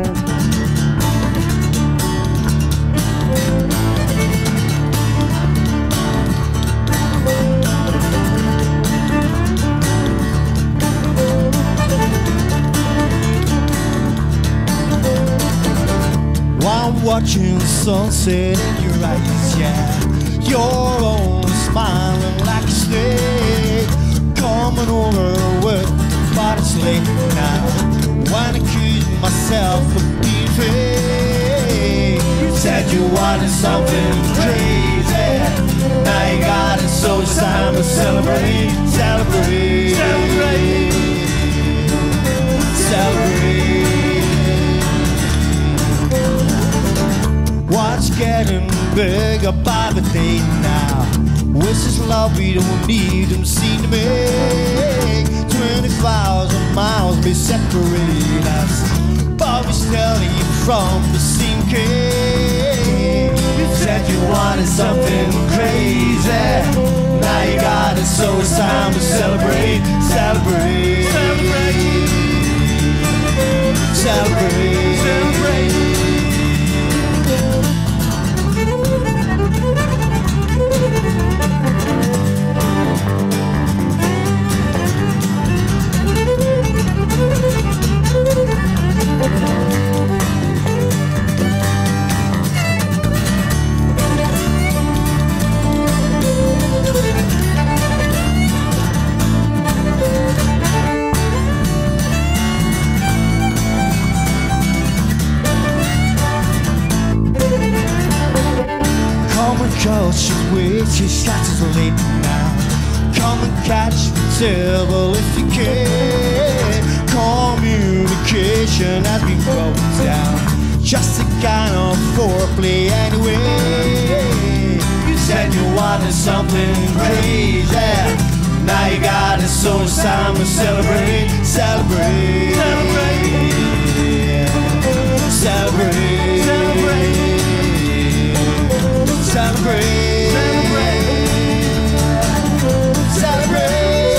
Watching the sunset in your eyes, yeah. You're only smiling like a snake. Coming over with, but it's late now. When I accuse myself of being fake. You said you wanted something crazy. Now you got it, so it's time to celebrate, celebrate, celebrate, celebrate. What's getting bigger by the day now? This is love we don't need them seem to make 20,000 miles may separate us, but we still eat from the same cake. You said you wanted something crazy. Now you got it, so it's time to celebrate, celebrate, celebrate, celebrate, celebrate. Culture's way too scatters late now. Come and catch the table if you can. Communication has been broken down. Just a kind of foreplay anyway. You said you wanted something crazy. Now you got it, so it's time to celebrate, celebrate, celebrate, celebrate, celebrate. Celebrate, celebrate, celebrate.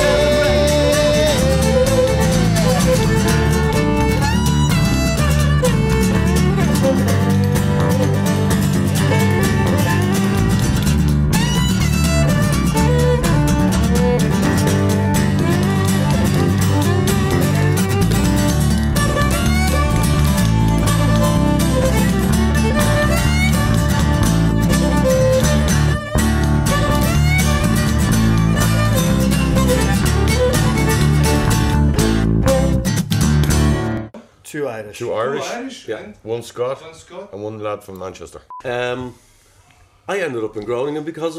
Two Irish. Two Irish? Two Irish, Yeah. and One Scot, one Scot. and one lad from Manchester. I ended up in Groningen because